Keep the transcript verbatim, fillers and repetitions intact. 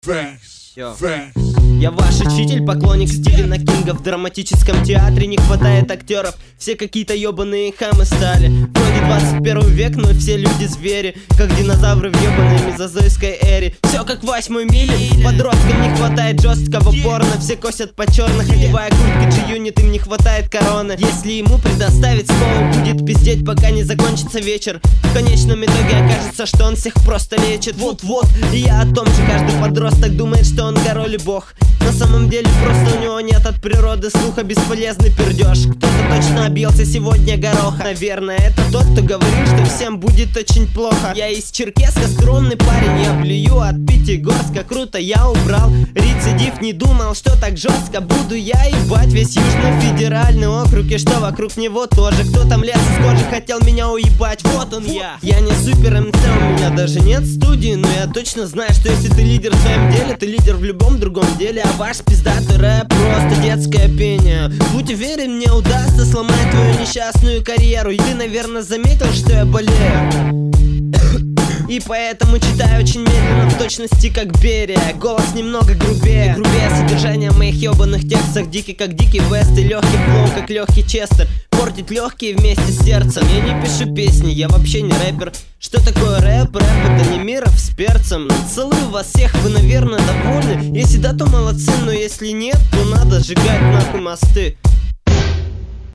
Facts. Yo. Facts. Я ваш учитель, поклонник Стивена Кинга. В драматическом театре не хватает актеров. Все какие-то ебаные хамы стали. Вроде двадцать первый век, но все люди звери, как динозавры в ебаной мезозойской эре. Все как в восьмой миле. Подросткам не хватает жесткого порно. Все косят по черных, одевая куртки G-Unit, им не хватает короны. Если ему предоставить слово, будет пиздеть, пока не закончится вечер. В конечном итоге окажется, что он всех просто лечит. Вот-вот, и я о том же. Каждый подросток думает, что он король и бог. На самом деле просто у него нет от природы слуха, бесполезный пердеж. Кто-то точно объелся сегодня гороха. Наверное, это тот, кто говорит, что всем будет очень плохо. Я из Черкесска, скромный парень, я блюю от Пятигорска. Круто я убрал рецидив, не думал, что так жестко буду я ебать весь Южный федеральный округ. И что вокруг него тоже. Кто там лез из кожи, хотел меня уебать, вот он я. Я не супер МЦ, у меня даже нет студии, но я точно знаю, что если ты лидер в своем деле, ты лидер в любом другом деле. А ваш пиздатый рэп просто детское пение. Будь уверен, мне удастся сломать твою несчастную карьеру. И ты, наверное, заметил, что я болею. И поэтому читаю очень медленно, в точности как Берия. Голос немного грубее, грубее содержание моих ебаных текстов. Дикий как Дикий Вест и легкий флоу как легкий Честер. Портит легкие вместе с сердцем. Я не пишу песни, я вообще не рэпер. Что такое рэп? Рэп это не миров с перцем. Целую вас всех, вы, наверное, довольны. Если да, то молодцы, но если нет, то надо сжигать нахуй мосты.